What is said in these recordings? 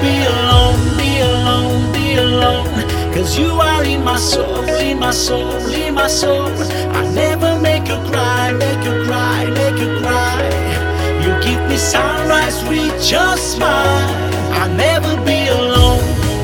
be alone, be alone, be alone. Cause you are in my soul, in my soul, in my soul. I never make you cry, make you cry, make you cry. You give me sunrise with your smile. I'll never be alone.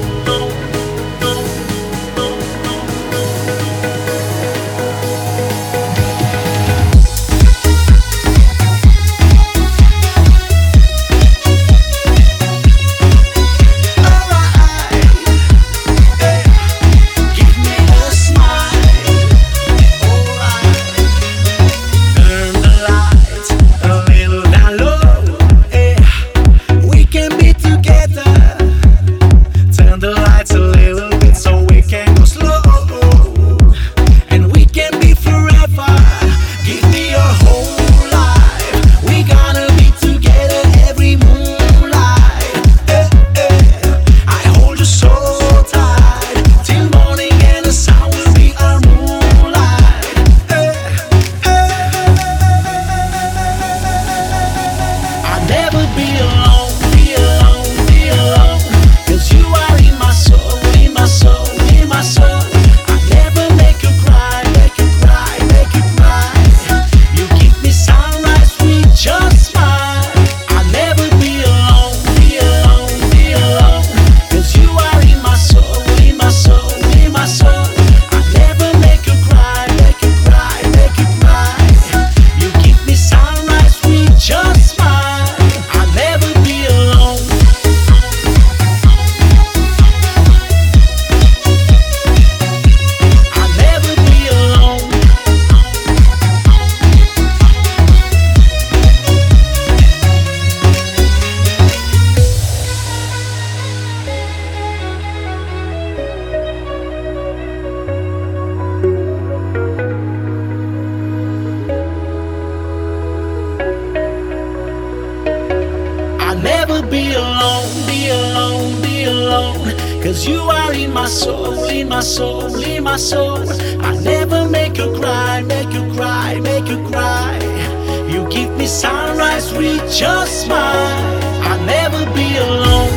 Be alone, be alone, be alone. Cause you are in my soul, in my soul, in my soul. I never make you cry, make you cry, make you cry. You give me sunrise with your smile. I'll never be alone.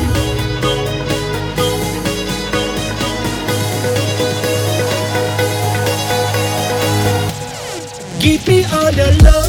Give me all the love.